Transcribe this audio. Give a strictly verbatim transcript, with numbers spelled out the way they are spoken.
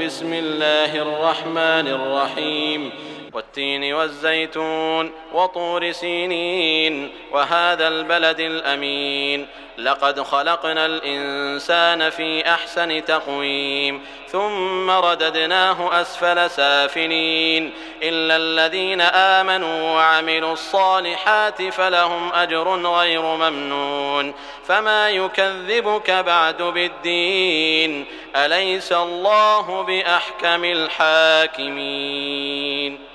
بسم الله الرحمن الرحيم والتين والزيتون وطور سينين وهذا البلد الأمين لقد خلقنا الإنسان في أحسن تقويم ثم رددناه أسفل سافلين إلا الذين آمنوا وعملوا الصالحات فلهم أجر غير ممنون فما يكذبك بعد بالدين أليس الله بأحكم الحاكمين.